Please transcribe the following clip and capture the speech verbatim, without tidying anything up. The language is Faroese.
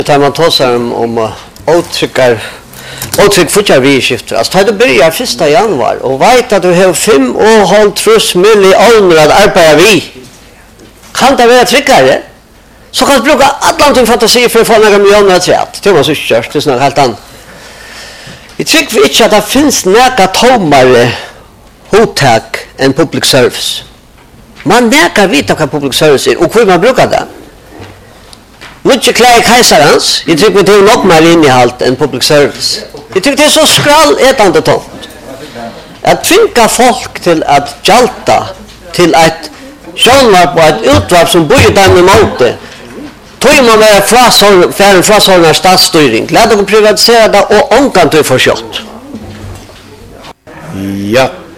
tar man tosar om, om åtryckar åtryck futjar vi skifter. Alltså tar du börjar första januari och vet att du har fem och halv trus miljoner att arbeta vi. Kan det vara tryggare? Så kan du bruka alla fantasi för att få några miljoner att säga. Det var så kört, det är snart helt annat. Vi tycker inte att det finns några tomare hotak än public service. Man nekar vita vad public service är och hur man brukar det. Mycket klär kejsarens. Jag tycker det är nog mer innehåll än public service. Jag tycker det är så skrall ätande tomt. Att tvinga folk till att jalta till ett sjönvarp och ett utvarp som bor där med måte. Tog man med för en frashållande statsstyrning. Lät dem privatisera det och omkant du får kött. Ja.